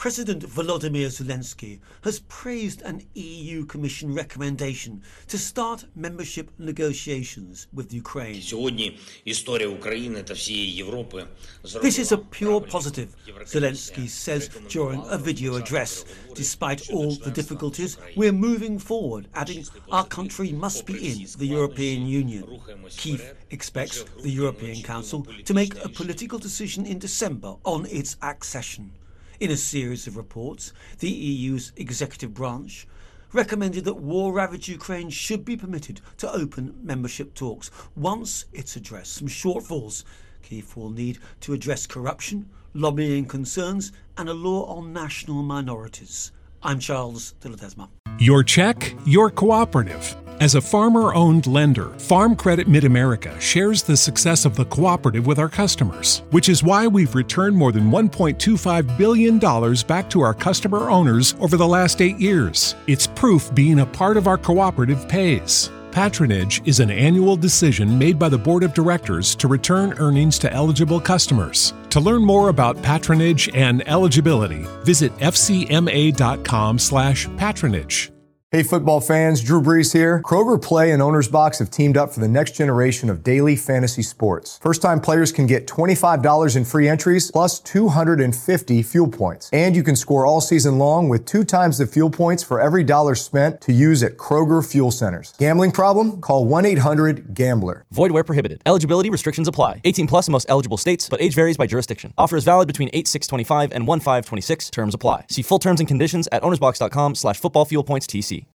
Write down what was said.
President Volodymyr Zelensky has praised an EU Commission recommendation to start membership negotiations with Ukraine. This is a pure positive, Zelensky says during a video address. Despite all the difficulties, we're moving forward, adding our country must be in the European Union. Kyiv expects the European Council to make a political decision in December on its accession. In a series of reports, the EU's executive branch recommended that war-ravaged Ukraine should be permitted to open membership talks once it's addressed some shortfalls. Kyiv will need to address corruption, lobbying concerns and a law on national minorities. I'm Charles de Ledesma. Your check, your cooperative. As a farmer-owned lender, Farm Credit Mid-America shares the success of the cooperative with our customers, which is why we've returned more than $1.25 billion back to our customer owners over the last 8 years. It's proof being a part of our cooperative pays. Patronage is an annual decision made by the Board of Directors to return earnings to eligible customers. To learn more about patronage and eligibility, visit fcma.com/patronage. Hey football fans, Drew Brees here. Kroger Play and Owner's Box have teamed up for the next generation of daily fantasy sports. First-time players can get $25 in free entries plus 250 fuel points. And you can score all season long with 2 times the fuel points for every dollar spent to use at Kroger Fuel Centers. Gambling problem? Call 1-800-GAMBLER. Void where prohibited. Eligibility restrictions apply. 18 plus in most eligible states, but age varies by jurisdiction. Offer is valid between 8/6/25 and 1/5/26. Terms apply. See full terms and conditions at ownersbox.com/footballfuelpointstc.